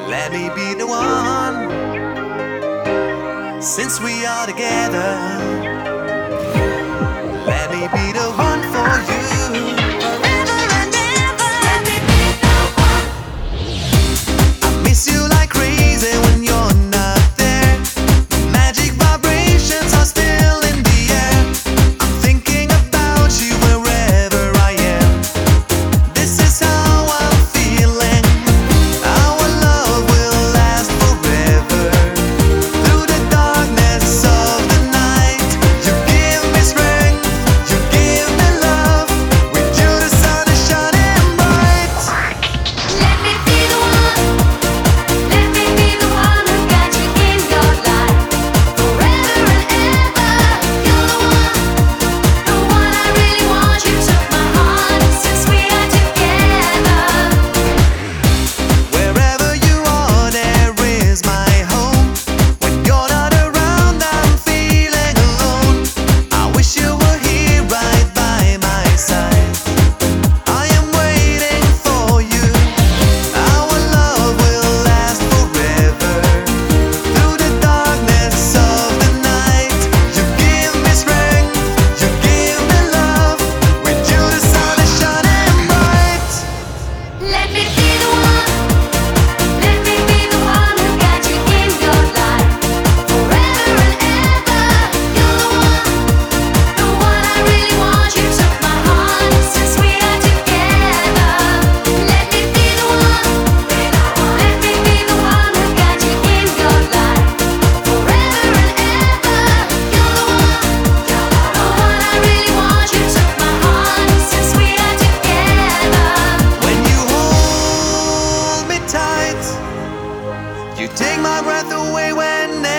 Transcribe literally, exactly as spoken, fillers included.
Let me be the one. Since we are together, let me be the one for you. Forever and ever. Let me be the one. I miss you like crazy when you're not there. Magic vibrations are still in the air. I'm thinking about you wherever I am. This is how I'm feeling. Our love will last forever. Through the darkness of the night, you give me strength, you give me love. With you the sun is shining bright. Let me be the one. Let me be the one who got you in your life. Forever and ever. You're the one, the one I really want. You took my heart since we are together. Wherever you are, there is my home. When you're not around, I'm feeling alone. I wish you were here right by my side. I am waiting for you. Our love will last forever. Through the darkness of the night, you give me strength, you give me love. With you the sun is shining bright. Let me be the one. Let me be the one who got you in your life. Forever and ever. You're the one, the one I really want. You took my heart since we are together. Let me be the one. Let me be the one who got you in your life. Forever and ever. You're the one, the one I really want. You took my heart since we are together. When you hold me tight, you take my breath away whenever